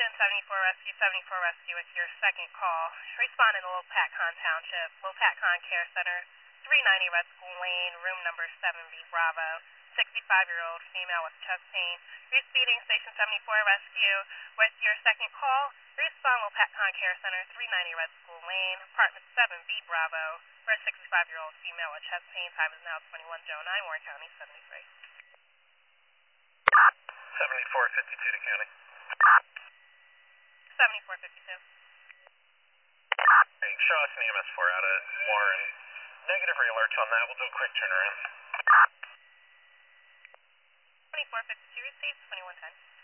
Station 74 Rescue with your second call. Responding to Lopatcon Township, Lopatcon Care Center, 390 Red School Lane, room number 7B Bravo. 65-year-old female with chest pain. Respeeding Station 74 Rescue with your second call. Respond Lopatcon Care Center, 390 Red School Lane, apartment 7B Bravo, for a 65-year-old female with chest pain. Time is now 21:09, Warren County, 73. 7452 to county. 7452. Hey, show us an EMS 4 out of Warren. Negative re-alerts on that. We'll do a quick turnaround. 2452 received, 2110.